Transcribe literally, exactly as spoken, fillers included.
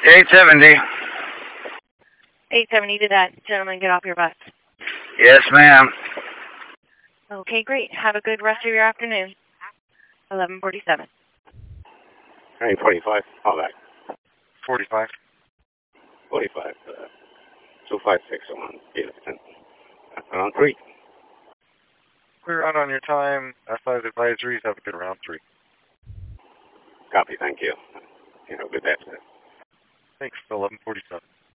eight seventy. eight seventy, did that gentleman get off your bus? Yes, ma'am. Okay, great. Have a good rest of your afternoon. eleven forty-seven. Train forty-five, call back. forty-five. forty-five, uh, two five six on Davidson. Around three. Clear out on your time. S five advisories. Have a good round three. Copy, thank you. You know, good day, sir. Thanks. eleven forty-seven.